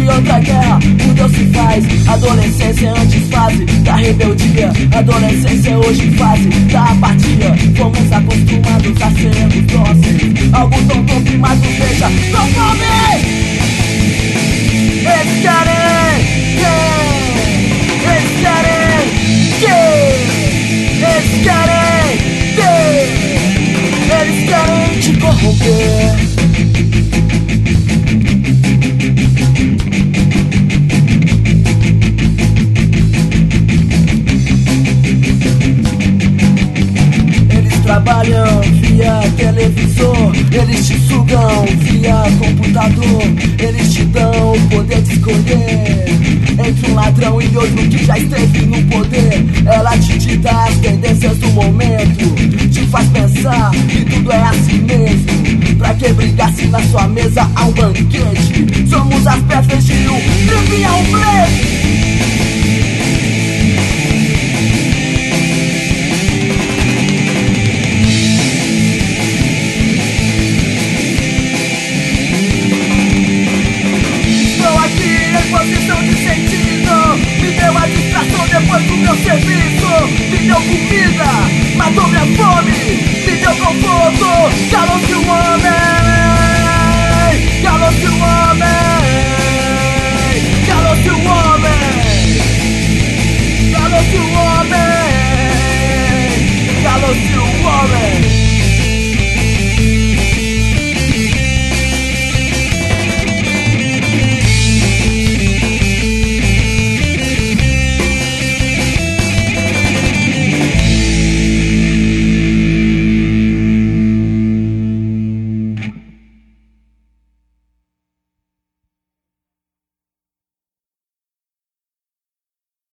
de outra guerra, por Deus se faz. Adolescência é antes fase da rebeldia, adolescência é hoje fase da apatia. Fomos acostumados a sermos dóceis, algo tão doce, mas não seja tão fome. Eles querem, eles querem, eles querem te corromper. Trabalham via televisor, eles te sugam via computador, eles te dão o poder de escolher entre um ladrão e outro que já esteve no poder. Ela te dita as tendências do momento, te faz pensar que tudo é assim mesmo. Pra que brigar se na sua mesa há um banquete? Somos as peças de um trivial play.